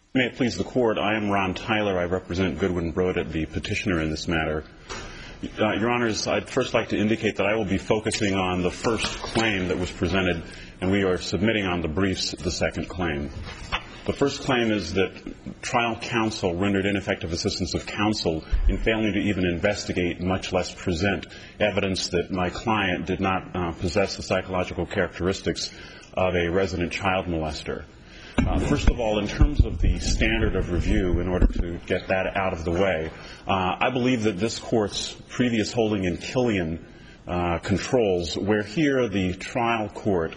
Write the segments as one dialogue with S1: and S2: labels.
S1: May it please the Court, I am Ron Tyler. I represent Goodwin Brodett, the petitioner in this matter. Your Honors, I'd first like to indicate that I will be focusing on the first claim that was presented, and we are submitting on the briefs the second claim. The first claim is that trial counsel rendered ineffective assistance of counsel in failing to even investigate, much less present, evidence that my client did not possess the psychological characteristics of a resident child molester. First of all, in terms of the standard of review, in order to get that out of the way, I believe that this Court's previous holding in Killian controls, where here the trial court,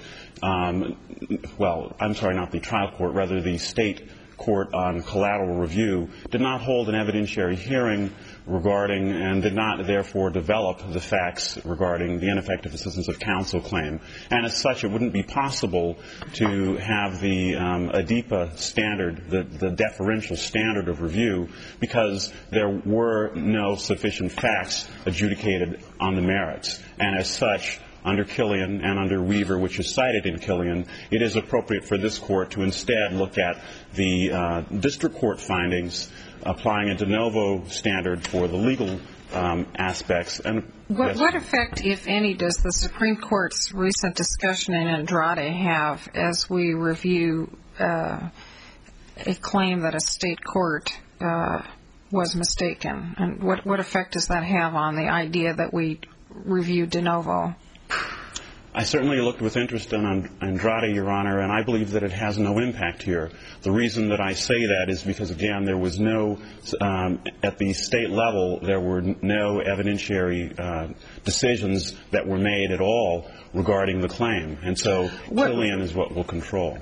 S1: rather the state court on collateral review, did not hold an evidentiary hearing regarding and did not therefore develop the facts regarding the ineffective assistance of counsel claim. And as such, it wouldn't be possible to have the ADEPA standard, the deferential standard of review, because there were no sufficient facts adjudicated on the merits. And as such, under Killian and under Weaver, which is cited in Killian, it is appropriate for this Court to instead look at the district court findings, applying a de novo standard for the legal aspects. And
S2: what effect, if any, does the Supreme Court's recent discussion in Andrade have as we review a claim that a state court was mistaken? And what effect does that have on the idea that we review de novo?
S1: I certainly looked with interest in Andrade, Your Honor, and I believe that it has no impact here. The reason that I say that is because, again, there was no, at the state level, there were no evidentiary decisions that were made at all regarding the claim. And so Killian is what will control.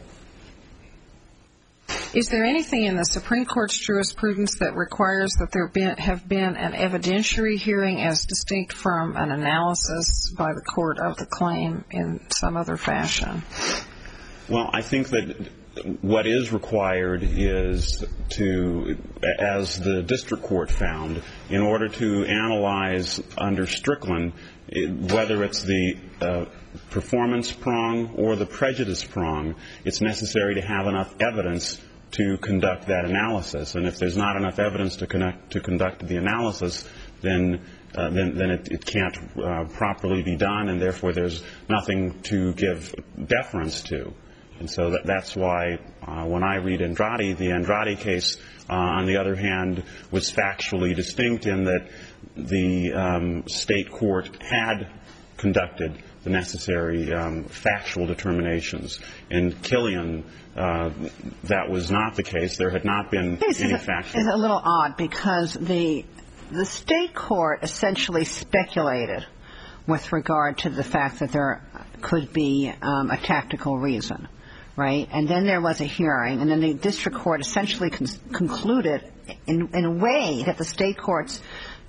S2: Is there anything in the Supreme Court's jurisprudence that requires that there have been an evidentiary hearing as distinct from an analysis by the court of the claim in some other fashion?
S1: Well, I think that what is required is to, as the district court found, in order to analyze under Strickland, whether it's the performance prong or the prejudice prong, it's necessary to have enough evidence to conduct that analysis. And if there's not enough evidence to conduct the analysis, then it can't properly be done, and therefore there's nothing to give deference to. And so that's why when I read Andrade, the Andrade case, on the other hand, was factually distinct in that the state court had conducted the necessary factual determinations. In Killian, that was not the case. There had not been any factual.
S3: It's a little odd because the state court essentially speculated with regard to the fact that there could be a tactical reason, right? And then there was a hearing, and then the district court essentially concluded in a way that the state court's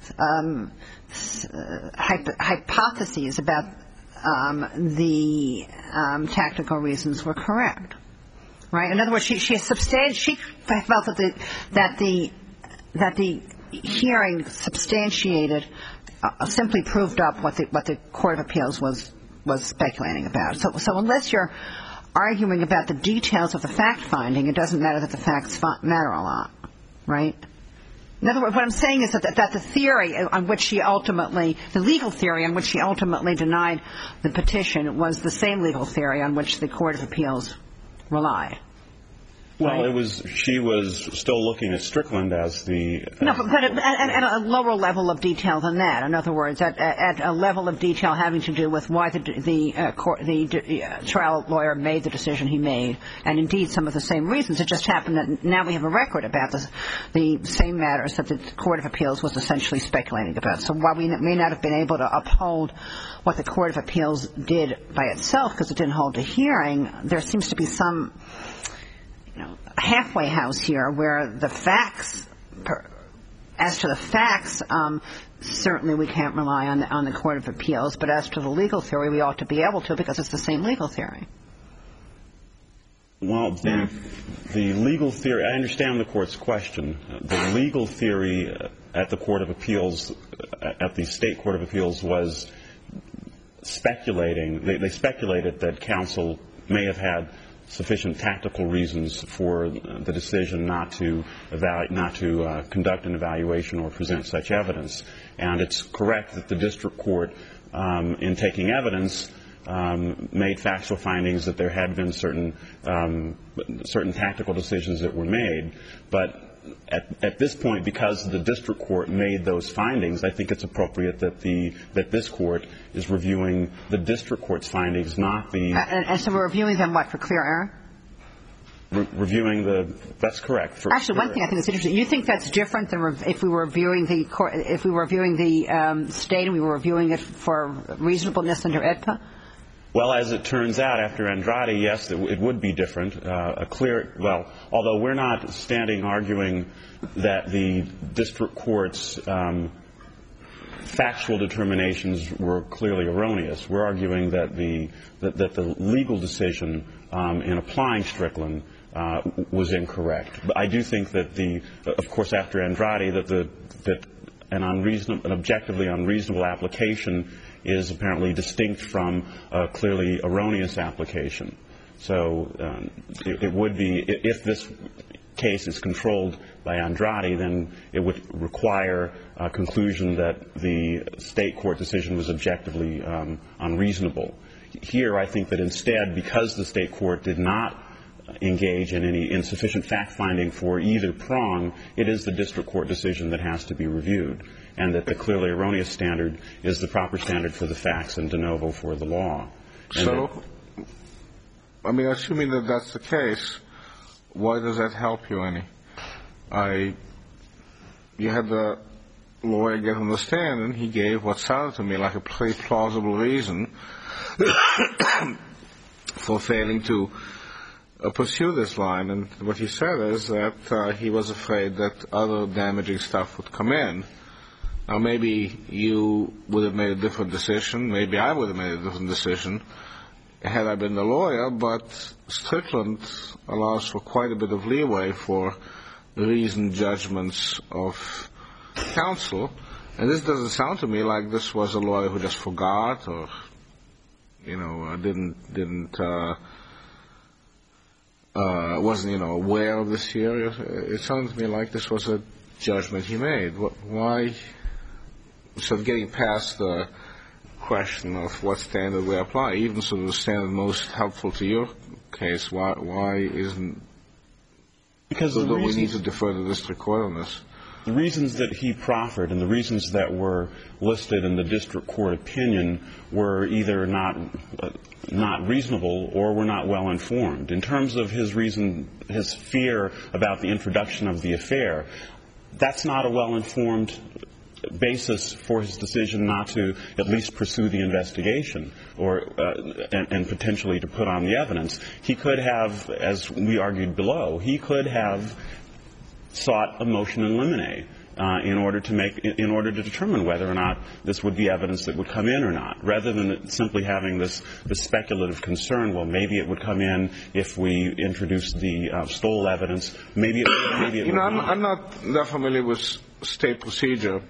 S3: hypotheses about the tactical reasons were correct, right? In other words, she felt that the hearing substantiated, simply proved up what the Court of Appeals was speculating about. So unless you're arguing about the details of the fact finding, it doesn't matter that the facts matter a lot, right? In other words, what I'm saying is that the theory on which she ultimately, the legal theory on which she ultimately denied the petition was the same legal theory on which the Court of Appeals relied.
S1: Well, she was still looking at Strickland as the...
S3: No, but at a lower level of detail than that. In other words, at a level of detail having to do with why the trial lawyer made the decision he made, and indeed some of the same reasons. It just happened that now we have a record about the same matters that the Court of Appeals was essentially speculating about. So while we may not have been able to uphold what the Court of Appeals did by itself because it didn't hold a hearing, there seems to be some halfway house here where the facts, as to the facts, certainly we can't rely on the Court of Appeals, but as to the legal theory, we ought to be able to because it's the same legal theory.
S1: Well, the legal theory, I understand the Court's question. The legal theory at the Court of Appeals, at the State Court of Appeals, was speculating. They speculated that counsel may have had sufficient tactical reasons for the decision not to conduct an evaluation or present such evidence. And it's correct that the district court, in taking evidence, made factual findings that there had been certain tactical decisions that were made. But at this point, because the district court made those findings, I think it's appropriate that this court is reviewing the district court's findings, not the...
S3: And so we're reviewing them, what, for clear error?
S1: That's correct.
S3: Actually, one thing I think is interesting. You think that's different than if we were reviewing the state and we were reviewing it for reasonableness under AEDPA?
S1: Well, as it turns out, after Andrade, yes, it would be different. Although we're not standing arguing that the district court's factual determinations were clearly erroneous. We're arguing that the legal decision in applying Strickland was incorrect. But I do think that of course, after Andrade, that an objectively unreasonable application is apparently distinct from a clearly erroneous application. So it would be, if this case is controlled by Andrade, then it would require a conclusion that the state court decision was objectively unreasonable. Here, I think that instead, because the state court did not engage in any insufficient fact-finding for either prong, it is the district court decision that has to be reviewed, and that the clearly erroneous standard is the proper standard for the facts and de novo for the law.
S4: So, assuming that that's the case, why does that help you any? You had the lawyer get on the stand, and he gave what sounded to me like a pretty plausible reason for failing to pursue this line. And what he said is that he was afraid that other damaging stuff would come in. Now, maybe you would have made a different decision. Maybe I would have made a different decision had I been the lawyer. But Strickland allows for quite a bit of leeway for reasoned judgments of counsel. And this doesn't sound to me like this was a lawyer who just forgot or, wasn't aware of this here. It sounds to me like this was a judgment he made. Why? So getting past the question of what standard we apply, even sort of the standard most helpful to your case, why isn't? Because we need to defer to the district court on this.
S1: The reasons that he proffered and the reasons that were listed in the district court opinion were either not reasonable or were not well informed. In terms of his fear about the introduction of the affair, that's not a well-informed basis for his decision not to at least pursue the investigation and potentially to put on the evidence. He could have, as we argued below, he could have sought a motion in limine in order to determine whether or not this would be evidence that would come in or not, rather than simply having this speculative concern. Well, maybe it would come in if we introduced the Stoll evidence. Maybe it would not.
S4: I'm not that familiar with state procedure.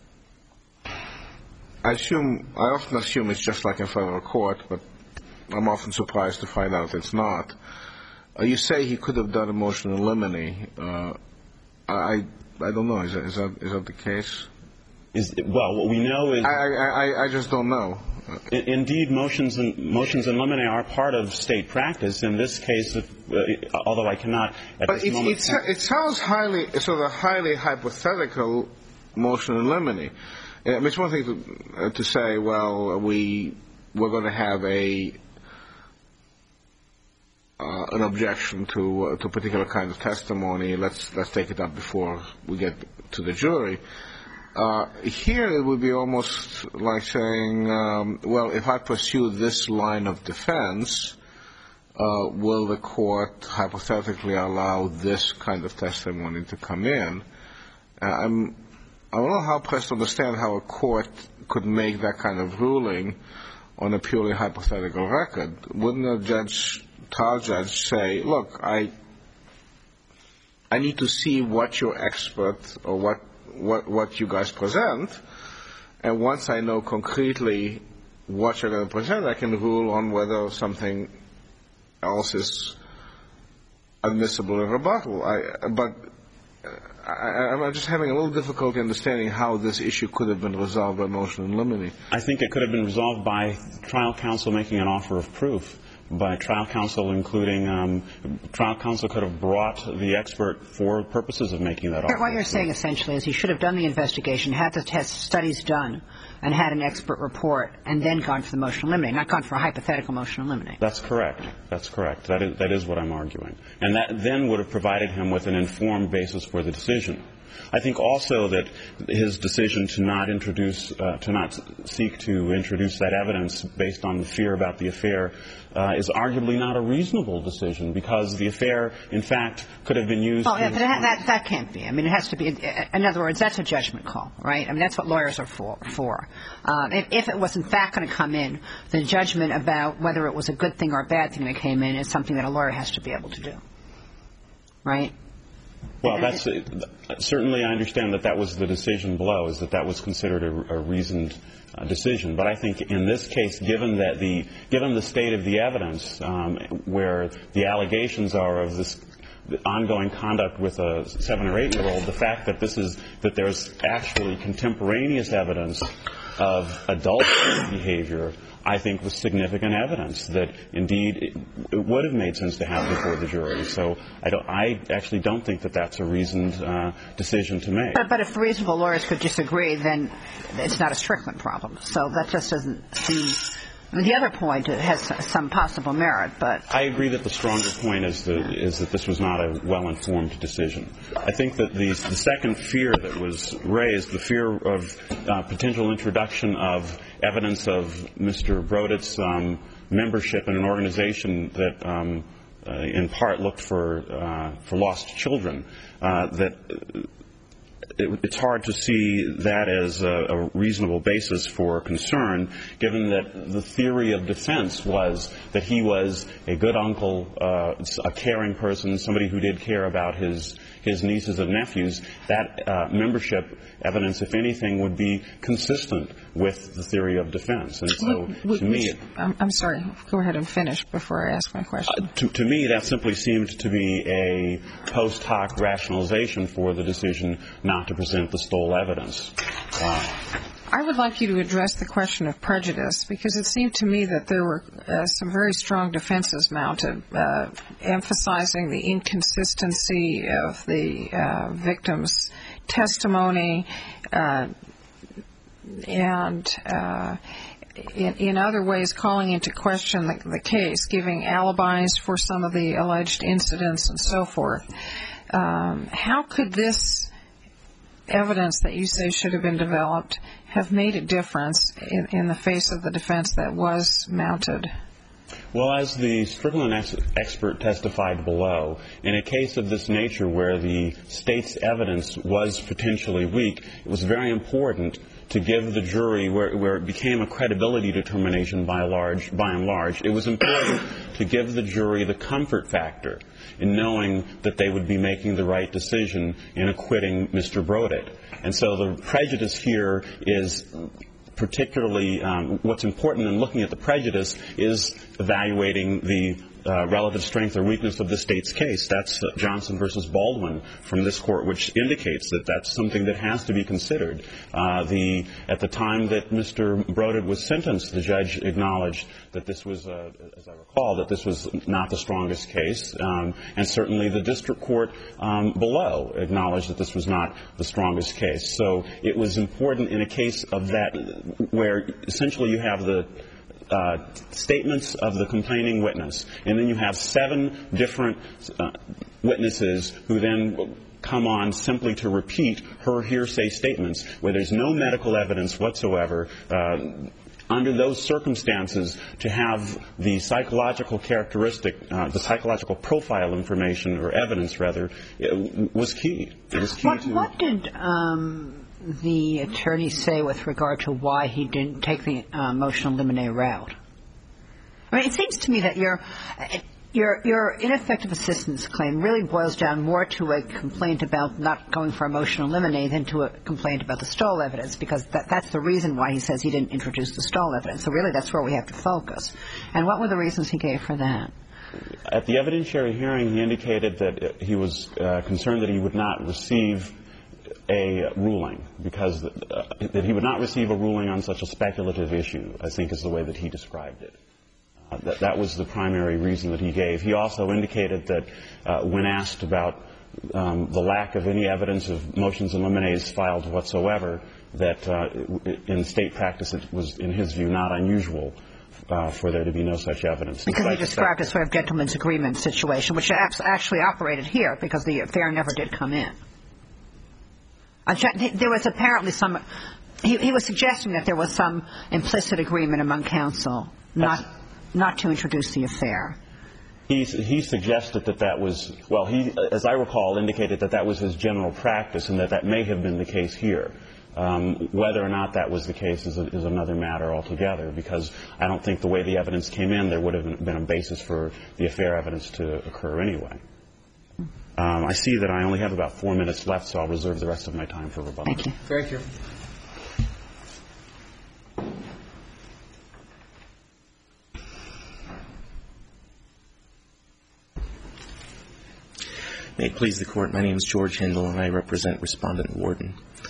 S4: I often assume it's just like in federal court, but I'm often surprised to find out it's not. You say he could have done a motion in limine. I don't know. Is that the case?
S1: Well, what we know is
S4: I just don't know.
S1: Indeed, motions in limine are part of state practice. In this case, although I cannot at this moment.
S4: It sounds highly hypothetical motion in limine. It's one thing to say, well, we're going to have an objection to a particular kind of testimony. Let's take it up before we get to the jury. Here it would be almost like saying, well, if I pursue this line of defense, will the court hypothetically allow this kind of testimony to come in? I don't know how pressed to understand how a court could make that kind of ruling on a purely hypothetical record. Wouldn't a trial judge say, look, I need to see what your expert or what you guys present, and once I know concretely what you're going to present, I can rule on whether something else is admissible in rebuttal. I'm just having a little difficulty understanding how this issue could have been resolved by motion in limine.
S1: I think it could have been resolved by trial counsel making an offer of proof. By trial counsel, including trial counsel could have brought the expert for purposes of making that offer.
S3: What you're saying essentially is he should have done the investigation, had the test studies done, and had an expert report, and then gone for the motion in limine, not gone for a hypothetical motion in limine.
S1: That's correct. That's correct. That is what I'm arguing. And that then would have provided him with an informed basis for the decision. I think also that his decision to not seek to introduce that evidence based on the fear about the affair is arguably not a reasonable decision, because the affair, in fact, could have been used.
S3: Oh, yeah, but that can't be. I mean, it has to be. In other words, that's a judgment call, right? I mean, that's what lawyers are for. If it was in fact going to come in, the judgment about whether it was a good thing or a bad thing that came in is something that a lawyer has to be able to do, right?
S1: Well, that's certainly I understand that was the decision below, is that was considered a reasoned decision. But I think in this case, given the state of the evidence, where the allegations are of this ongoing conduct with a 7 or 8-year-old, the fact that there's actually contemporaneous evidence of adult behavior, I think was significant evidence that indeed it would have made sense to have before the jury. So I actually don't think that that's a reasoned decision to make.
S3: But if reasonable lawyers could disagree, then it's not a Strickland problem. So that just doesn't seem. I mean, the other point has some possible merit, but
S1: I agree that the stronger point is that this was not a well-informed decision. I think that the second fear that was raised, the fear of potential introduction of evidence of Mr. Brodit's membership in an organization that in part looked for lost children, that it's hard to see that as a reasonable basis for concern, given that the theory of defense was that he was a good uncle, a caring person, somebody who did care about his nieces and nephews. That membership evidence, if anything, would be consistent with the theory of defense. And so, to me,
S2: I'm sorry. Go ahead and finish before I ask my question.
S1: To me, that simply seemed to be a post hoc rationalization for the decision not to present the Stoll evidence.
S2: I would like you to address the question of prejudice, because it seemed to me that there were some very strong defenses mounted, emphasizing the inconsistency of the victim's testimony, and in other ways calling into question the case, giving alibis for some of the alleged incidents and so forth. How could this evidence that you say should have been developed have made a difference in the face of the defense that was mounted?
S1: Well, as the Strickland expert testified below, in a case of this nature where the state's evidence was potentially weak, it was very important to give the jury, where it became a credibility determination by and large, it was important to give the jury the comfort factor in knowing that they would be making the right decision in acquitting Mr. Brodit. And so the prejudice here is particularly, what's important in looking at the prejudice is evaluating the relative strength or weakness of the state's case. That's Johnson versus Baldwin from this court, which indicates that that's something that has to be considered. At the time that Mr. Brodit was sentenced, the judge acknowledged that this was, as I recall, that this was not the strongest case, and certainly the district court below acknowledged that this was not the strongest case. So it was important in a case of that, where essentially you have the statements of the complaining witness, and then you have 7 different witnesses who then come on simply to repeat her hearsay statements, where there's no medical evidence whatsoever. Under those circumstances, to have the psychological characteristic, the psychological profile information, or evidence rather, was key. It was key to...
S3: What did the attorney say with regard to why he didn't take the motion to eliminate route? I mean, it seems to me that your ineffective assistance claim really boils down more to a complaint about not going for a motion to eliminate than to a complaint about the Stoll evidence, because that's the reason why he says he didn't introduce the Stoll evidence. So really that's where we have to focus. And what were the reasons he gave for that?
S1: At the evidentiary hearing, he indicated that he was concerned that he would not receive a ruling, because that he would not receive a ruling on such a speculative issue, I think is the way that he described it. That was the primary reason that he gave. He also indicated that when asked about the lack of any evidence of motions in limines filed whatsoever, that in state practice it was, in his view, not unusual for there to be no such evidence.
S3: Because he described a sort of gentleman's agreement situation, which actually operated here because the affair never did come in. There was apparently some – he was suggesting that there was some implicit agreement among counsel not to introduce the affair.
S1: He suggested that was – well, he, as I recall, indicated that was his general practice and that may have been the case here. Whether or not that was the case is another matter altogether, because I don't think the way the evidence came in, there would have been a basis for the affair evidence to occur anyway. I see that I only have about 4 minutes left, so I'll reserve the rest of my time for rebuttal.
S3: Thank you.
S4: Thank you.
S5: May it please the Court, my name is George Hindle, and I represent Respondent Warden.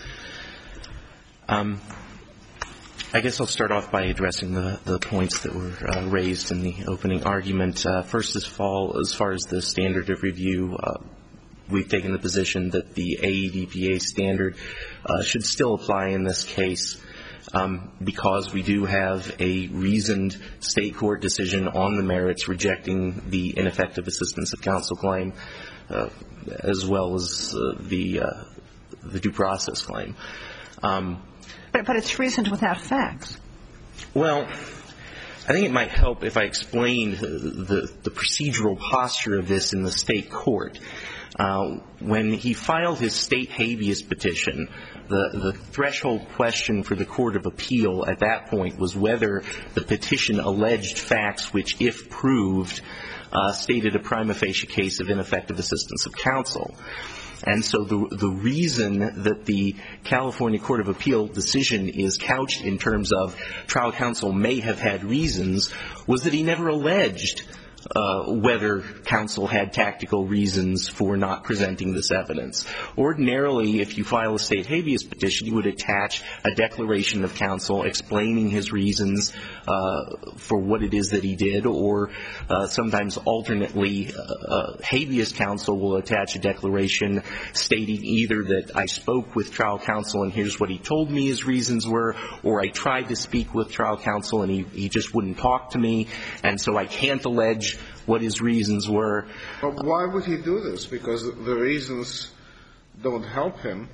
S5: I guess I'll start off by addressing the points that were raised in the opening argument. First, as far as the standard of review, we've taken the position that the AEDPA standard should still apply in this case because we do have a reasoned state court decision on the merits rejecting the ineffective assistance of counsel claim, as well as the due process claim.
S3: But it's reasoned without facts.
S5: Well, I think it might help if I explained the procedural posture of this in the state court. When he filed his state habeas petition, the threshold question for the Court of Appeal at that point was whether the petition alleged facts which, if proved, stated a prima facie case of ineffective assistance of counsel. And so the reason that the California Court of Appeal decision is couched in terms of trial counsel may have had reasons was that he never alleged whether counsel had tactical reasons for not presenting this evidence. Ordinarily, if you file a state habeas petition, you would attach a declaration of counsel explaining his reasons for what it is that he did, or sometimes alternately, habeas counsel will attach a declaration stating either that I spoke with trial counsel and here's what he told me his reasons were, or I tried to speak with trial counsel and he just wouldn't talk to me, and so I can't allege what his reasons were.
S4: But why would he do this? Because the reasons don't help him.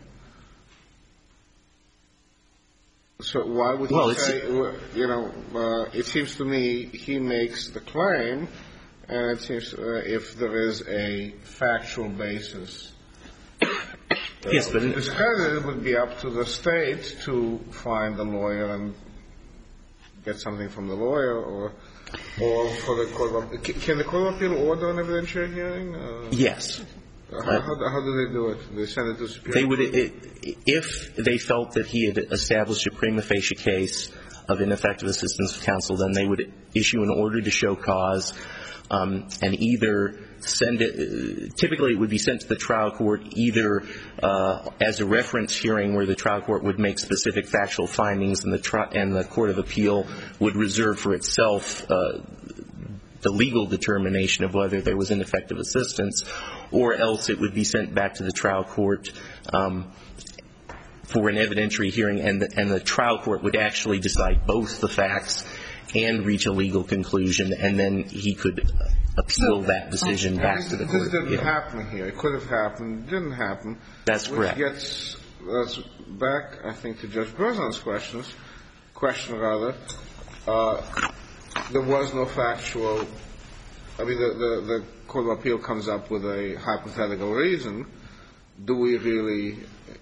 S4: So why would he say, it seems to me he makes the claim, and it seems if there is a factual basis.
S5: Yes, but
S4: it would be up to the state to find a lawyer and get something from the lawyer, or for the Court of Appeal. Can the Court of Appeal order an evidentiary hearing?
S5: Yes.
S4: How do they do it? They send it to Superior?
S5: They would, if they felt that he had established a prima facie case of ineffective assistance of counsel, then they would issue an order to show cause and either send it. Typically, it would be sent to the trial court either as a reference hearing where the trial court would make specific factual findings and the Court of Appeal would reserve for itself the legal determination of whether there was ineffective assistance, or else it would be sent back to the trial court for an evidentiary hearing, and the trial court would actually decide both the facts and reach a legal conclusion, and then he could appeal that decision back to the Court of Appeal.
S4: This didn't happen here. It could have happened. It didn't happen.
S5: That's correct.
S4: Which gets us back, I think, to Judge Berzon's question. There was no factual. I mean, the Court of Appeal comes up with a hypothetical reason. Do we really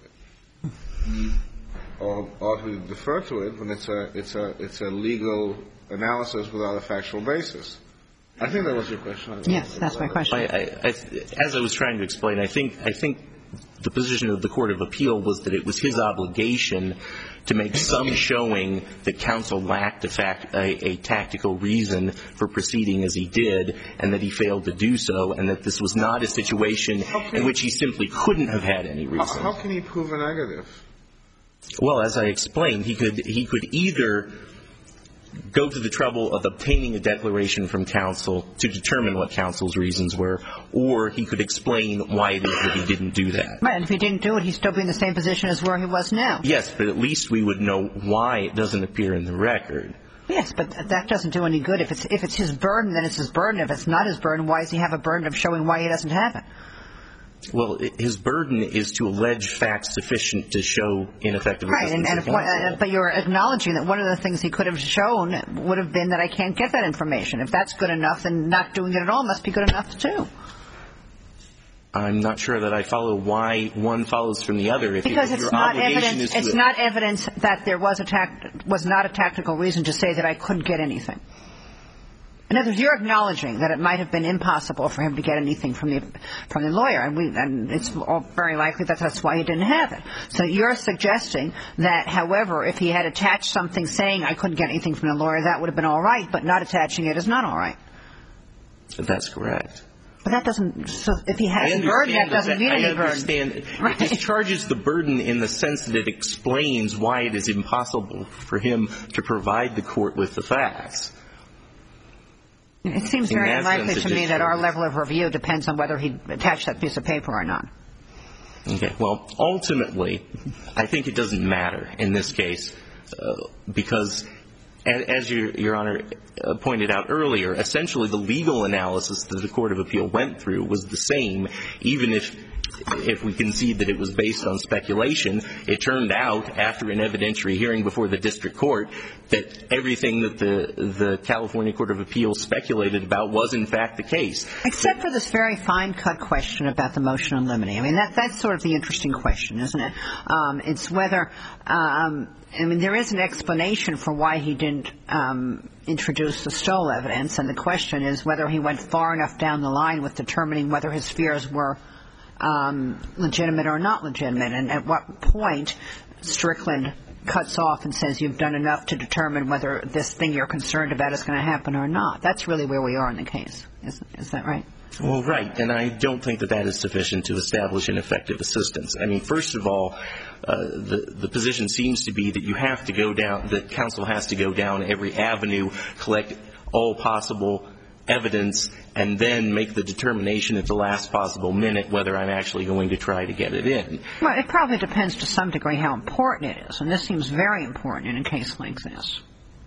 S4: or ought we defer to it when it's a legal analysis without a factual basis? I think that was your question.
S3: Yes, that's my question.
S5: As I was trying to explain, I think the position of the Court of Appeal was that it was his obligation to make some showing that counsel lacked a tactical reason for proceeding as he did, and that he failed to do so, and that this was not a situation in which he simply couldn't have had any reason.
S4: How can he prove a negative?
S5: Well, as I explained, he could either go to the trouble of obtaining a declaration from counsel to determine what counsel's reasons were, or he could explain why it is that he didn't do that.
S3: Right, and if he didn't do it, he'd still be in the same position as where he was now.
S5: Yes, but at least we would know why it doesn't appear in the record.
S3: Yes, but that doesn't do any good. If it's his burden, then it's his burden. If it's not his burden, why does he have a burden of showing why he doesn't have it?
S5: Well, his burden is to allege facts sufficient to show ineffective assistance.
S3: Right, but you're acknowledging that one of the things he could have shown would have been that I can't get that information. If that's good enough, then not doing it at all must be good enough, too.
S5: I'm not sure that I follow why one follows from the other.
S3: Because it's not evidence. It's not evidence that there was not a tactical reason to say that I couldn't get anything. In other words, you're acknowledging that it might have been impossible for him to get anything from the lawyer, and it's all very likely that that's why he didn't have it. So you're suggesting that, however, if he had attached something saying I couldn't get anything from the lawyer, that would have been all right, but not attaching it is not all right.
S5: That's correct.
S3: But that doesn't. So if he has a burden, that doesn't mean any burden.
S5: I understand.
S3: Right.
S5: It discharges the burden in the sense that it explains why it is impossible for him to provide the court with the facts.
S3: It seems very unlikely to me that our level of review depends on whether he attached that piece of paper or not.
S5: Okay. Well, ultimately, I think it doesn't matter in this case because, as Your Honor pointed out earlier, essentially the legal analysis that the Court of Appeal went through was the same, even if we concede that it was based on speculation. It turned out, after an evidentiary hearing before the district court, that everything that the California Court of Appeal speculated about was, in fact, the case.
S3: Except for this very fine-cut question about the motion in limine. I mean, that's sort of the interesting question, isn't it? It's whether there is an explanation for why he didn't introduce the Stoll evidence, and the question is whether he went far enough down the line with determining whether his fears were legitimate or not legitimate, and at what point Strickland cuts off and says you've done enough to determine whether this thing you're concerned about is going to happen or not. That's really where we are in the case. Is that right?
S5: Well, right. And I don't think that is sufficient to establish ineffective assistance. I mean, first of all, the position seems to be that you have to go down, that counsel has to go down every avenue, collect all possible evidence, and then make the determination at the last possible minute whether I'm actually going to try to get it in.
S3: Well, it probably depends to some degree how important it is, and this seems very important in a case like this.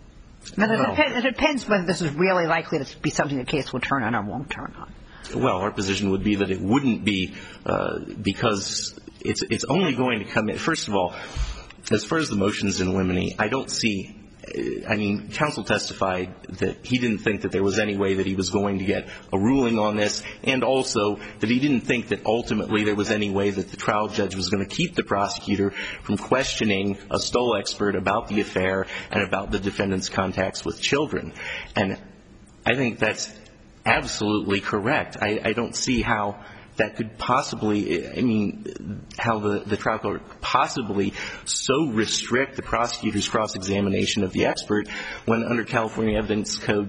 S3: It depends whether this is really likely to be something the case will turn on or won't turn on.
S5: Well, our position would be that it wouldn't be because it's only going to come in. First of all, as far as the motions in limine, I don't see – I mean, counsel testified that he didn't think that there was any way that he was going to get a ruling on this, and also that he didn't think that ultimately there was any way that the trial judge was going to keep the prosecutor from questioning a Stoll expert about the affair and about the defendant's contacts with children. And I think that's absolutely correct. I don't see how that could possibly, I mean, how the trial court could possibly so restrict the prosecutor's cross-examination of the expert when under California Evidence Code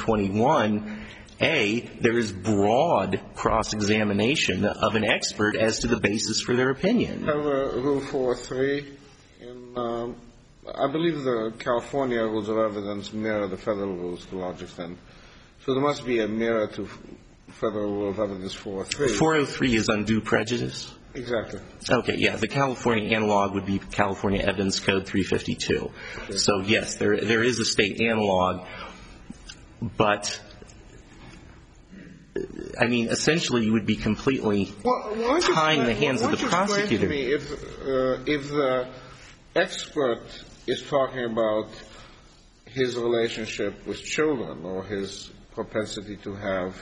S5: 721A, there is broad cross-examination of an expert as to the basis for their opinion.
S4: Rule 403, I believe the California rules of evidence mirror the federal rules to a large extent. So there must be a mirror to Federal Rule of Evidence 403.
S5: 403 is undue prejudice?
S4: Exactly.
S5: Okay, yeah. The California analog would be California Evidence Code 352. Okay. So, yes, there is a state analog, but, I mean, essentially you would be completely tying the hands of the prosecutor.
S4: Why don't you explain to me if the expert is talking about his relationship with children or his propensity to have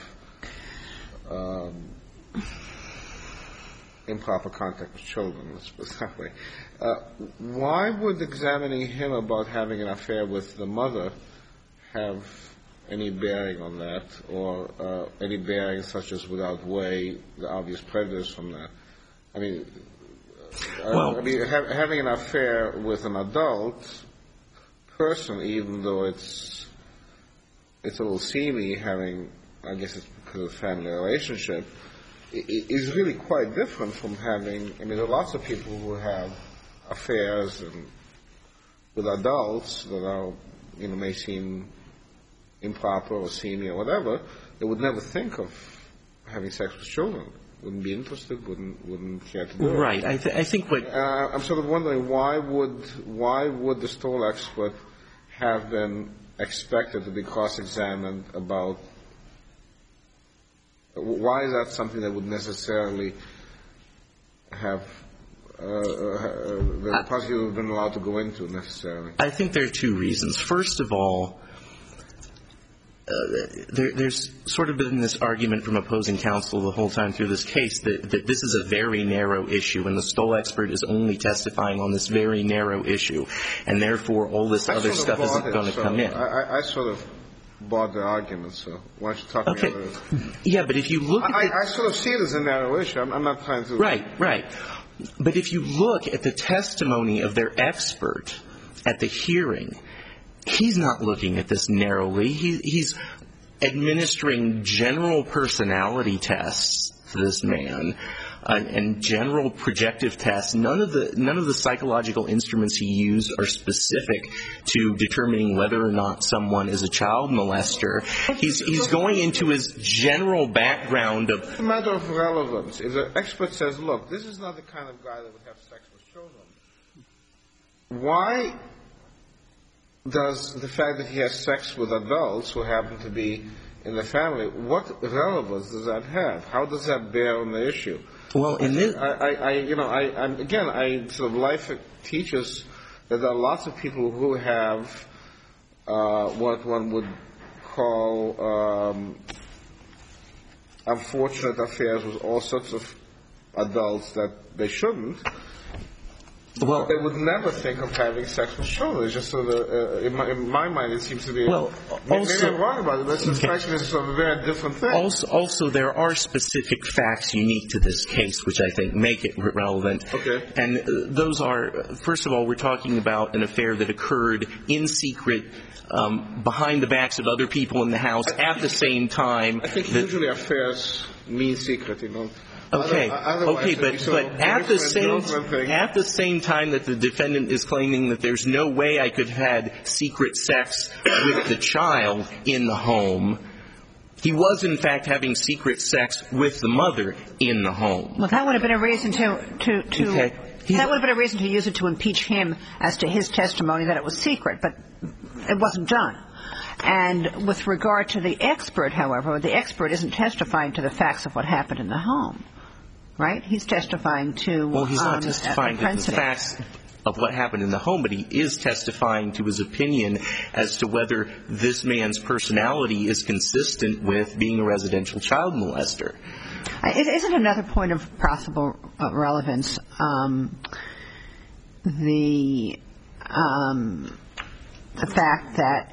S4: improper contact with children, let's put it that way. Why would examining him about having an affair with the mother have any bearing on that, or any bearing such as would outweigh the obvious prejudice from that? I mean, having an affair with an adult person, even though it's a little seamy, I guess it's because of the family relationship, is really quite different from having. I mean, there are lots of people who have affairs with adults that are, may seem improper or seamy or whatever. They would never think of having sex with children. Wouldn't be interested. Wouldn't care to do it.
S5: Right. I think what
S4: I'm sort of wondering why would the Stoll expert have been expected to be cross-examined about? Why is that something that would necessarily have the prosecutor have been allowed to go into necessarily?
S5: I think there are two reasons. First of all, there's sort of been this argument from opposing counsel the whole time through this case that this is a very narrow issue, and the Stoll expert is only testifying on this very narrow issue, and therefore all this other stuff isn't going to come in.
S4: I sort of bought the argument, so why don't you talk about it?
S5: Yeah, but if you look at
S4: I sort of see it as a narrow issue. I'm not trying to...
S5: Right. But if you look at the testimony of their expert at the hearing, he's not looking at this narrowly. He's administering general personality tests to this man and general projective tests. None of the psychological instruments he used are specific to determining whether or not someone is a child molester. He's going into his general background of...
S4: It's a matter of relevance. If the expert says, look, this is not the kind of guy that would have sex with children, why does the fact that he has sex with adults who happen to be in the family, what relevance does that have? How does that bear on the issue?
S5: Well, in this...
S4: life teaches that there are lots of people who have what one would call unfortunate affairs with all sorts of adults that they shouldn't. Well, they would never think of having sex with children. It's just sort of, in my mind, it seems to be. Well, maybe I'm wrong about it. But this question is sort of a very different thing.
S5: Also, there are specific facts unique to this case, which I think make it relevant. Okay. And those are, first of all, we're talking about an affair that occurred in secret, behind the backs of other people in the house at the same time.
S4: I think usually affairs mean secret,
S5: Okay, but at the same time that the defendant is claiming that there's no way I could have had secret sex with the child in the home, he was in fact having secret sex with the mother in the home.
S3: Well, that would have been a reason that would have been a reason to use it to impeach him as to his testimony that it was secret, but it wasn't done. And with regard to the expert, however, the expert isn't testifying to the facts of what happened in the home. Right? He's testifying to...
S5: Well, he's not testifying to the facts of what happened in the home, but he is testifying to his opinion as to whether this man's personality is consistent with being a residential child molester.
S3: Isn't another point of possible relevance the fact that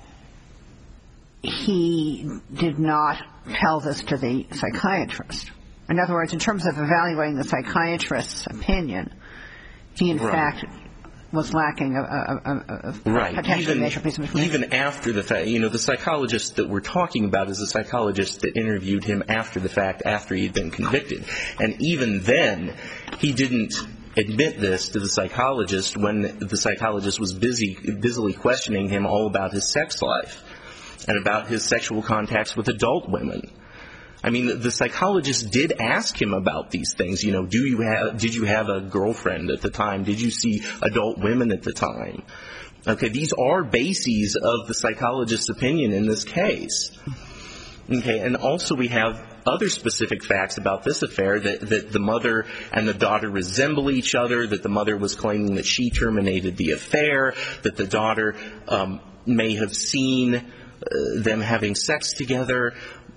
S3: he did not tell this to the psychiatrist? In other words, in terms of evaluating the psychiatrist's opinion, he in fact was lacking a potentially major piece of information.
S5: Even after the fact, the psychologist that we're talking about is a psychologist that interviewed him after the fact, after he'd been convicted. And even then, he didn't admit this to the psychologist when the psychologist was busily questioning him all about his sex life and about his sexual contacts with adult women. I mean, the psychologist did ask him about these things. Did you have a girlfriend at the time? Did you see adult women at the time? Okay, these are bases of the psychologist's opinion in this case. Okay, and also we have other specific facts about this affair, that the mother and the daughter resemble each other, that the mother was claiming that she terminated the affair, that the daughter may have seen them having sex together.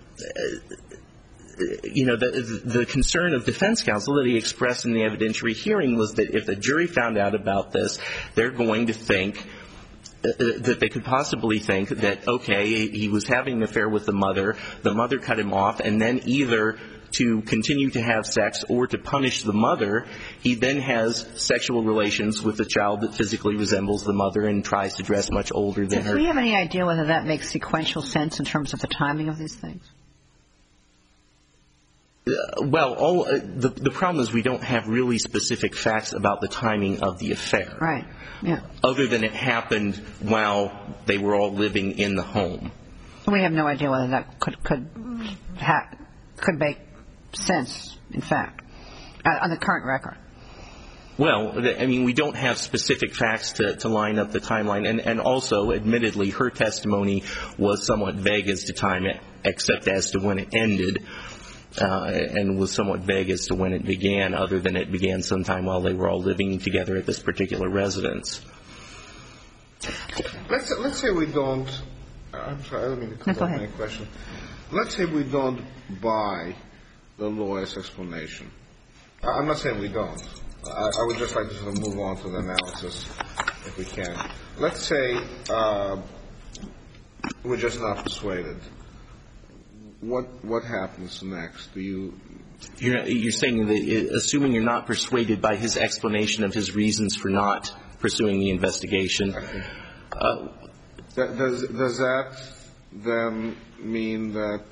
S5: The concern of defense counsel that he expressed in the evidentiary hearing was that if the jury found out about this, they're going to think that they could possibly think that, okay, he was having an affair with the mother cut him off, and then either to continue to have sex or to punish the mother, he then has sexual relations with a child that physically resembles the mother and tries to dress much older than her.
S3: Do we have any idea whether that makes sequential sense in terms of the timing of these things?
S5: Well, the problem is we don't have really specific facts about the timing of the affair.
S3: Right. Yeah.
S5: Other than it happened while they were all living in the home.
S3: We have no idea whether that could make sense, in fact, on the current record.
S5: Well, I mean, we don't have specific facts to line up the timeline. And also, admittedly, her testimony was somewhat vague as to time, except as to when it ended, and was somewhat vague as to when it began, other than it began sometime while they were all living together at this particular residence.
S4: Let's say we don't. I'm sorry, I don't mean to cut off my question. Let's say we don't buy the lawyer's explanation. I'm not saying we don't. I would just like to sort of move on to the analysis, if we can. Let's say we're just not persuaded. What happens next?
S5: You're saying that, assuming you're not persuaded by his explanation of his reasons for not pursuing the investigation.
S4: Does that then mean that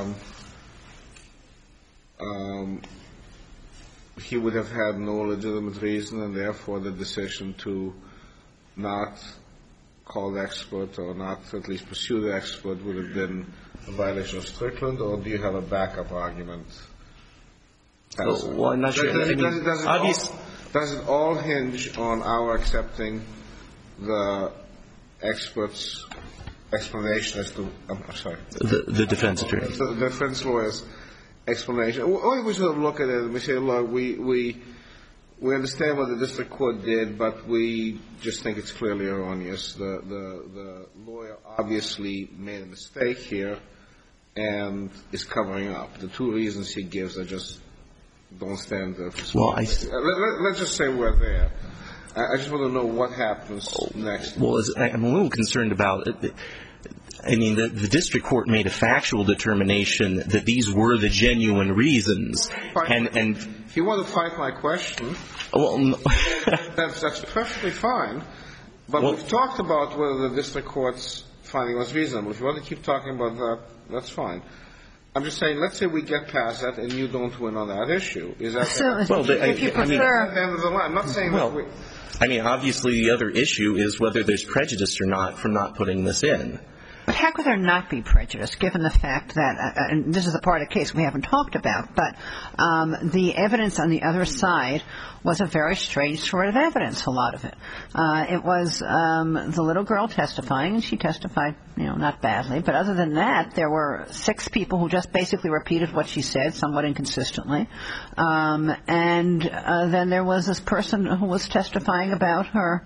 S4: he would have had no legitimate reason, and therefore the decision to not call the expert or not at least pursue the expert would have been a violation of Strickland, or do you have a backup argument?
S5: Well, I'm not sure.
S4: Does it all hinge on our accepting the expert's explanation as to, I'm sorry.
S5: The defense attorney.
S4: The defense lawyer's explanation. Or we sort of look at it and we say, look, we understand what the district court did, but we just think it's clearly erroneous. The lawyer obviously made a mistake here and is covering up. The two reasons he gives are just don't stand there. Well, let's just say we're there. I just want to know what happens next.
S5: Well, I'm a little concerned about it. I mean, the district court made a factual determination that these were the genuine reasons. And
S4: if you want to fight my question, that's perfectly fine. But we've talked about whether the district court's finding was reasonable. If you want to keep talking about that, that's fine. I'm just saying, let's say we get past that and you don't win on that issue. Is that
S3: if you prefer?
S4: At the end of the line, I'm not saying that we.
S5: I mean, obviously the other issue is whether there's prejudice or not from not putting this in.
S3: But how could there not be prejudice, given the fact that, and this is a part of the case we haven't talked about, but the evidence on the other side was a very strange sort of evidence, a lot of it. It was the little girl testifying, and she testified, not badly. But other than that, there were 6 people who just basically repeated what she said, somewhat inconsistently. And then there was this person who was testifying about her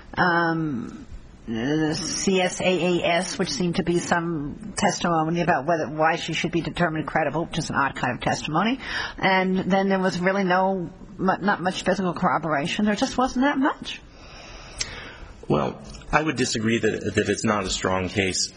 S3: the CSAAS, which seemed to be some testimony about why she should be determined credible, which is an odd kind of testimony. And then there was really not much physical corroboration. There just wasn't that much.
S5: Well, I would disagree that it's not a strong case.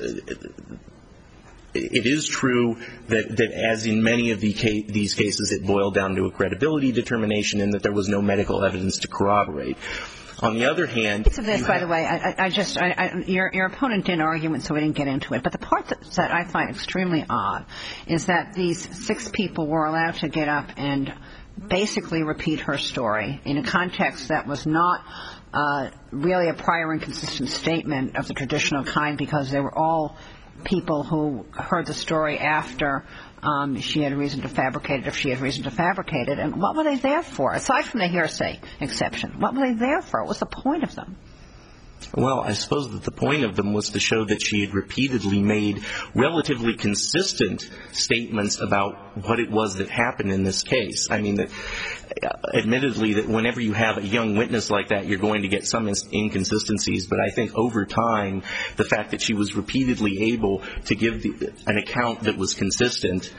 S5: It is true that as in many of these cases, it boiled down to a credibility determination and that there was no medical evidence to corroborate. On the other hand,
S3: by the way, your opponent didn't argue it, so we didn't get into it. But the part that I find extremely odd is that these 6 people were allowed to get up and basically repeat her story in a context that was not really a prior inconsistent statement of the traditional kind, because they were all people who heard the story after she had reason to fabricate it, if she had reason to fabricate it. And what were they there for? Aside from the hearsay exception, what were they there for? What was the point of them?
S5: Well, I suppose that the point of them was to show that she had repeatedly made relatively consistent statements about what it was that happened in this case. I mean, admittedly, that whenever you have a young witness like that, you're going to get some inconsistencies. But I think over time, the fact that she was repeatedly able to give an account that was consistent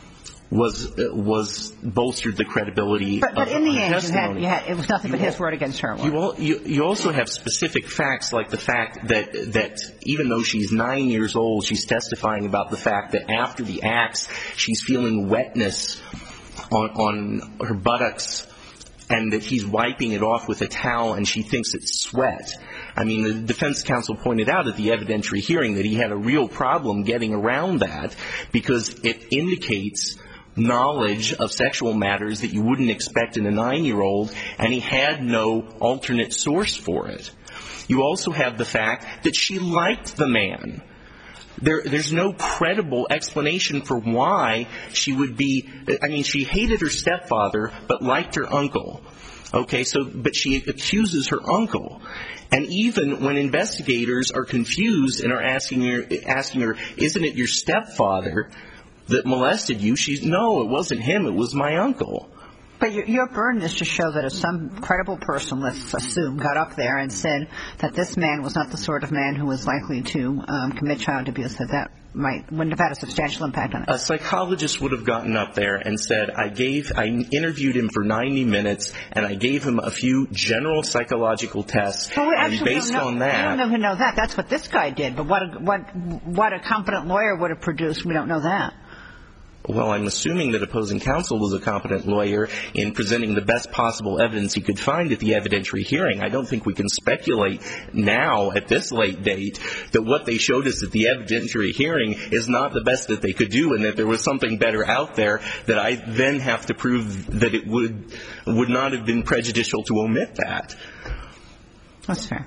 S5: was bolstered the credibility of her testimony. But in the end,
S3: it was nothing but his word against her word.
S5: You also have specific facts, like the fact that even though she's 9 years old, she's testifying about the fact that after the acts, she's feeling wetness on her buttocks and that he's wiping it off with a towel and she thinks it's sweat. I mean, the defense counsel pointed out at the evidentiary hearing that he had a real problem getting around that because it indicates knowledge of sexual matters that you wouldn't expect in a 9-year-old, and he had no alternate source for it. You also have the fact that she liked the man. There's no credible explanation for why she would be, I mean, she hated her stepfather but liked her uncle. Okay, but she accuses her uncle. And even when investigators are confused and are asking her, isn't it your stepfather that molested you? No, it wasn't him, it was my uncle.
S3: But your burden is to show that if some credible person, let's assume, got up there and said that this man was not the sort of man who was likely to commit child abuse, that wouldn't have had a substantial impact on it.
S5: A psychologist would have gotten up there and said, I interviewed him for 90 minutes and I gave him a few general psychological tests, and based on that...
S3: We don't even know that. That's what this guy did. But what a competent lawyer would have produced, we don't know that.
S5: Well, I'm assuming that opposing counsel was a competent lawyer in presenting the best possible evidence he could find at the evidentiary hearing. I don't think we can speculate now at this late date that what they showed us at the evidentiary hearing is not the best that they could do and that there was something better out there that I then have to prove that it would not have been prejudicial to omit that.
S3: That's fair.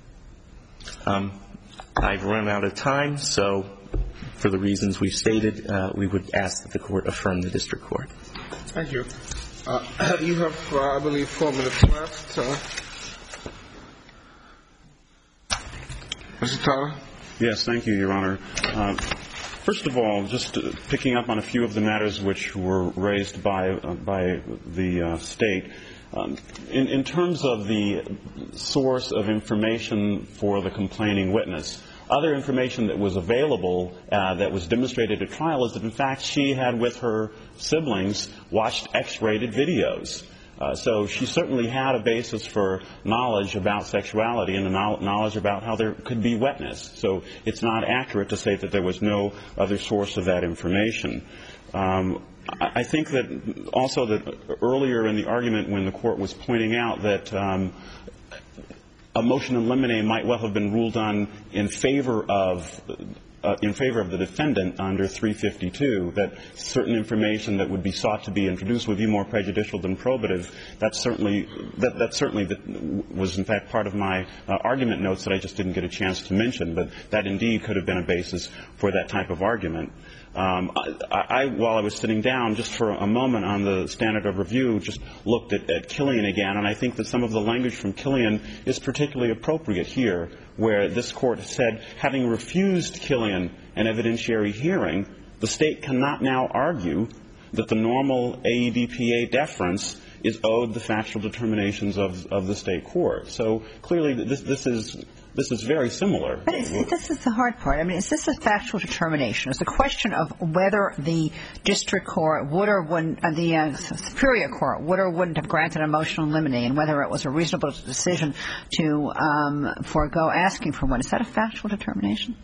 S5: I've run out of time, so... For the reasons we've stated, we would ask that the court affirm the district court.
S4: Thank you. You have, I believe, 4 minutes left. Mr. Tyler?
S1: Yes, thank you, Your Honor. First of all, just picking up on a few of the matters which were raised by the State, in terms of the source of information for the complaining witness, other information that was available that was demonstrated at trial is that, in fact, she had, with her siblings, watched X-rated videos. So she certainly had a basis for knowledge about sexuality and a knowledge about how there could be wetness. So it's not accurate to say that there was no other source of that information. I think that also that earlier in the argument when the court was pointing out that a motion in limine might well have been ruled on in favor of the defendant under 352, that certain information that would be sought to be introduced would be more prejudicial than probative. That certainly was in fact part of my argument notes that I just didn't get a chance to mention, but that indeed could have been a basis for that type of argument. While I was sitting down, just for a moment on the standard of review, just looked at Killian again, and I think that some of the language from Killian is particularly appropriate here, where this court said, having refused Killian an evidentiary hearing, the State cannot now argue that the normal AEDPA deference is owed the factual determinations of the State court. So clearly this is very similar.
S3: But this is the hard part. I mean, is this a factual determination? It's a question of whether the district court would or wouldn't, the superior court would or wouldn't have granted a motion in limine, and whether it was a reasonable decision to forego asking for one. Is that a factual determination?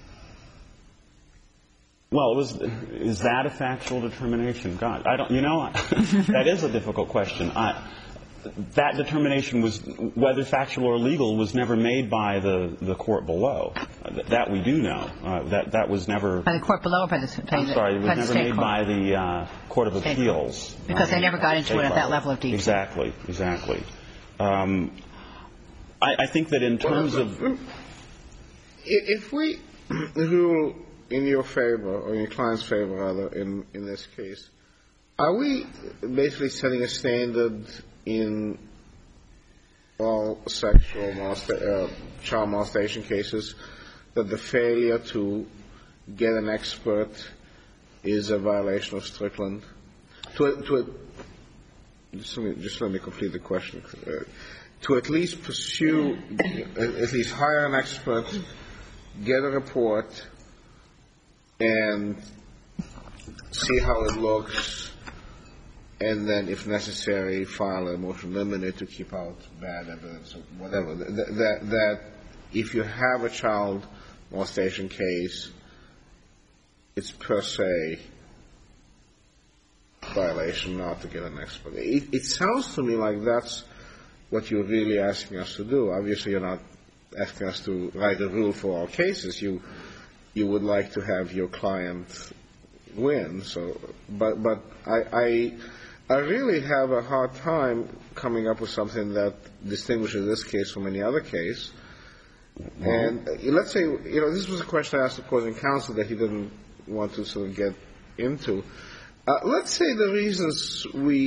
S1: Well, is that a factual determination? God, that is a difficult question. That determination was, whether factual or legal, was never made by the court below. That we do know. That was never...
S3: By the court below or by the State court?
S1: I'm sorry, it was never made by the Court of Appeals.
S3: Because they never got into it at that level of detail.
S1: Exactly. I think that in terms of...
S4: If we rule in your favor, or in your client's favor, rather, in this case, are we basically setting a standard in all sexual child molestation cases that the failure to get an expert is a violation of Strickland? Just let me complete the question. To at least pursue, at least hire an expert, get a report, and see how it looks, and then, if necessary, file a motion limited to keep out bad evidence or whatever. That if you have a child molestation case, it's per se violation not to get an expert. It sounds to me like that's what you're really asking us to do. Obviously, you're not asking us to write a rule for all cases. You would like to have your client win. So, but I really have a hard time coming up with something that distinguishes this case from any other case. And let's say, this was a question I asked the opposing counsel that he didn't want to sort of get into. Let's say the reasons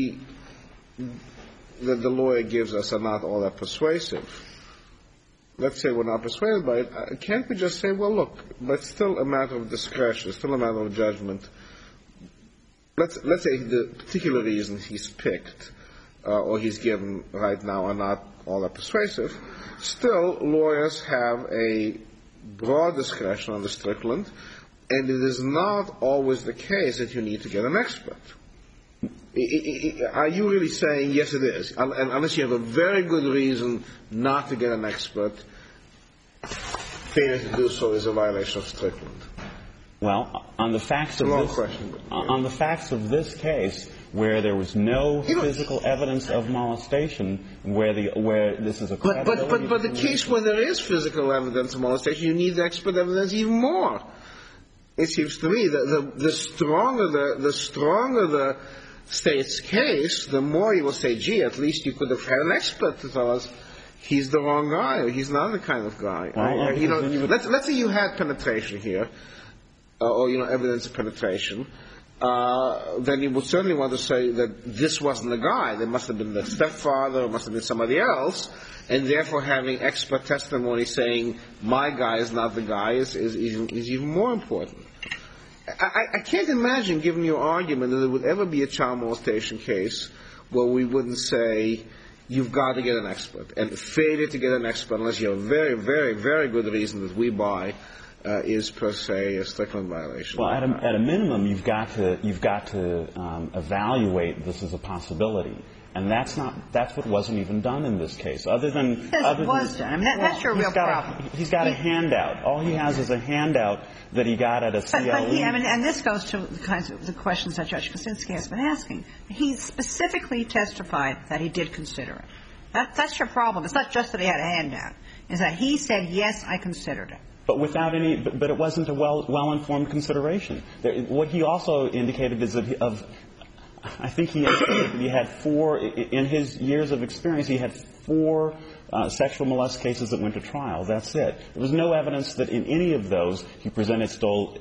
S4: that the lawyer gives us are not all that persuasive. Let's say we're not persuaded by it. Can't we just say, well, look, but it's still a matter of discretion, still a matter of judgment. Let's say the particular reasons he's picked or he's given right now are not all that persuasive. Still, lawyers have a broad discretion under Strickland, and it is not always the case that you need to get an expert. Are you really saying, yes, it is? Unless you have a very good reason not to get an expert, failure to do so is a violation of Strickland.
S1: Well, on the facts of this case, where there was no physical evidence of molestation, where this is a credibility.
S4: But the case where there is physical evidence of molestation, you need expert evidence even more. It seems to me that the stronger the state's case, the more you will say, gee, at least you could have had an expert to tell us he's the wrong guy or he's not the kind of guy. Let's say you had penetration here, or evidence of penetration. Then you would certainly want to say that this wasn't the guy. There must have been the stepfather, or must have been somebody else, and therefore having expert testimony saying my guy is not the guy is even more important. I can't imagine, given your argument, that there would ever be a child molestation case where we wouldn't say you've got to get an expert, and failure to get an expert, unless you have a very, very, very good reason that we buy, is per se a Strickland violation.
S1: Well, at a minimum, you've got to evaluate this as a possibility, and that's what wasn't even done in this case. Other than
S3: was done. I mean, that's your real problem.
S1: He's got a handout. All he has is a handout that he got at a CLE.
S3: But and this goes to the questions that Judge Kuczynski has been asking. He specifically testified that he did consider it. That's your problem. It's not just that he had a handout. It's that he said, yes, I considered it.
S1: But but it wasn't a well-informed consideration. What he also indicated is that I think he had 4, in his years of experience, he had 4 sexual molest cases that went to trial. That's it. There was no evidence that in any of those he presented stole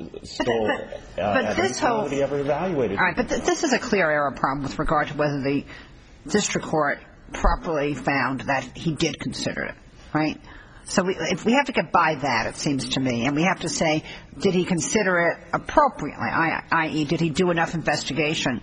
S1: evidence that he ever evaluated.
S3: All right, but this is a clear error problem with regard to whether the district court properly found that he did consider it, right? So if we have to get by that, it seems to me, and we have to say, did he consider it appropriately, i.e., did he do enough investigation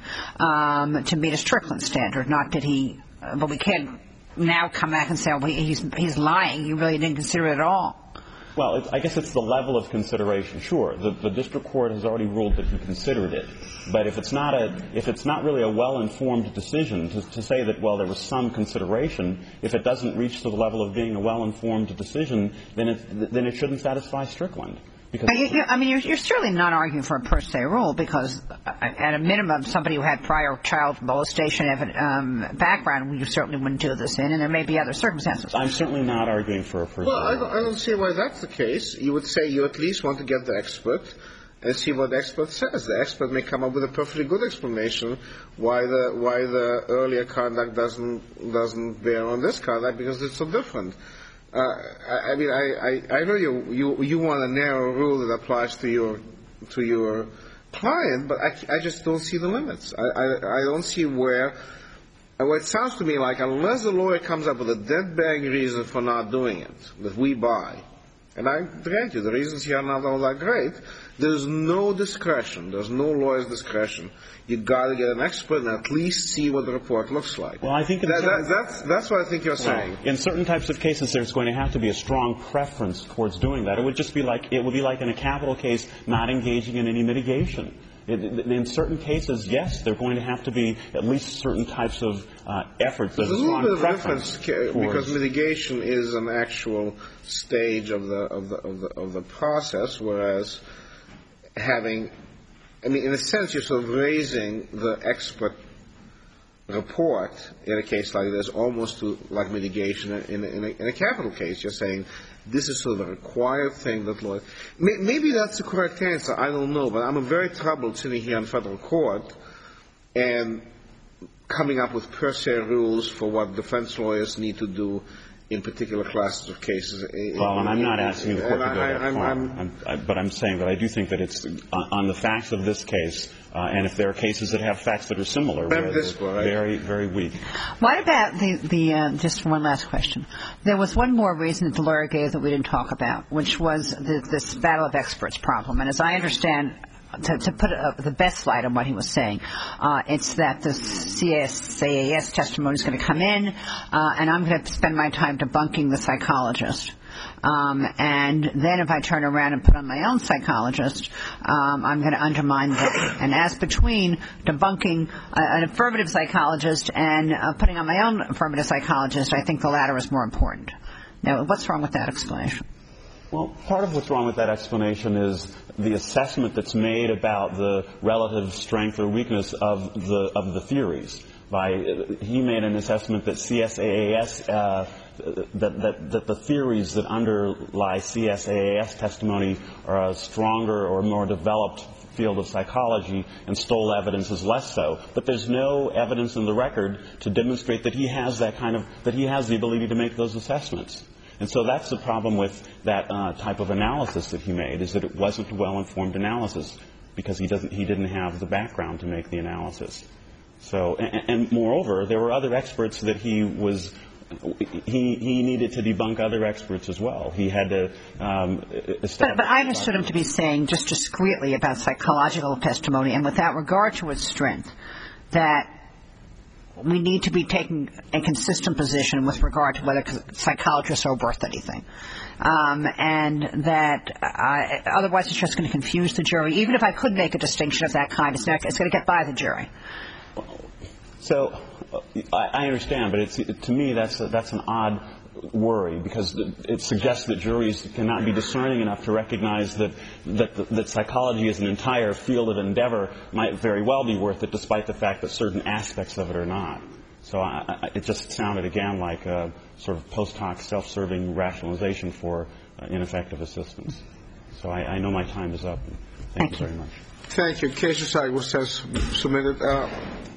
S3: to meet a Strickland standard? Not did he, but we can't now come back and say, oh, he's lying. He really didn't consider it at all.
S1: Well, I guess it's the level of consideration. Sure, the district court has already ruled that he considered it. But if it's not really a well-informed decision to say that, well, there was some consideration, if it doesn't reach to the level of being a well-informed decision, then it shouldn't satisfy Strickland. Because
S3: you're certainly not arguing for a per se rule, because at a minimum, somebody who had prior child molestation background, you certainly wouldn't do this in, and there may be other circumstances.
S1: I'm certainly not arguing for a per se rule.
S4: Well, I don't see why that's the case. You would say you at least want to get the expert and see what the expert says. The expert may come up with a perfectly good explanation why the earlier conduct doesn't bear on this conduct, because it's so different. I know you want a narrow rule that applies to your client, but I just don't see the limits. I don't see where. It sounds to me like unless the lawyer comes up with a dead-bang reason for not doing it that we buy, and I grant you the reasons here are not all that great, there's no discretion. There's no lawyer's discretion. You've got to get an expert and at least see what the report looks like.
S1: Well, I think
S4: that's what I think you're saying.
S1: In certain types of cases, there's going to have to be a strong preference towards doing that. It would be like in a capital case not engaging in any mitigation. In certain cases, yes, there are going to have to be at least certain types of efforts.
S4: There's a little bit of difference because mitigation is an actual stage of the process, whereas having I mean, in a sense, you're sort of raising the expert report in a case like this almost to like mitigation in a capital case. You're saying this is sort of a required thing that lawyers... Maybe that's the correct answer. I don't know. But I'm very troubled sitting here in federal court and coming up with per se rules for what defense lawyers need to do in particular classes of cases.
S1: Well, and I'm not asking the court to go that far. But I'm saying that I do think that it's on the facts of this case, and if there are cases that have facts that are similar, very, very weak.
S3: What about the just one last question? There was one more reason that the lawyer gave that we didn't talk about, which was this battle of experts problem. And as I understand, to put the best light on what he was saying, it's that the CSAAS testimony is going to come in, and I'm going to spend my time debunking the psychologist. And then if I turn around and put on my own psychologist, I'm going to undermine that. And as between debunking an affirmative psychologist and putting on my own affirmative psychologist, I think the latter is more important. Now, what's wrong with that explanation?
S1: Well, part of what's wrong with that explanation is the assessment that's made about the relative strength or weakness of the theories. He made an assessment that CSAAS, that the theories that underlie CSAAS testimony are a stronger or more developed field of psychology, and Stoll evidence is less so. But there's no evidence in the record to demonstrate that he has that he has the ability to make those assessments. And so that's the problem with that type of analysis that he made, is that it wasn't a well-informed analysis because he didn't have the background to make the analysis. So, and moreover, there were other experts that he needed to debunk other experts as well. He had to establish...
S3: But I understood him to be saying just discreetly about psychological testimony and without regard to its strength, that we need to be taking a consistent position with regard to whether psychologists are worth anything. And that otherwise it's just going to confuse the jury. Even if I could make a distinction of that kind, it's going to get by the jury.
S1: So I understand, but to me that's an odd worry, because it suggests that juries cannot be discerning enough to recognize that psychology as an entire field of endeavor might very well be worth it, despite the fact that certain aspects of it are not. So it just sounded again like a sort of post hoc self-serving rationalization for ineffective assistance. So I know my time is up. Thank you very much.
S4: Thank you. Case decided was submitted.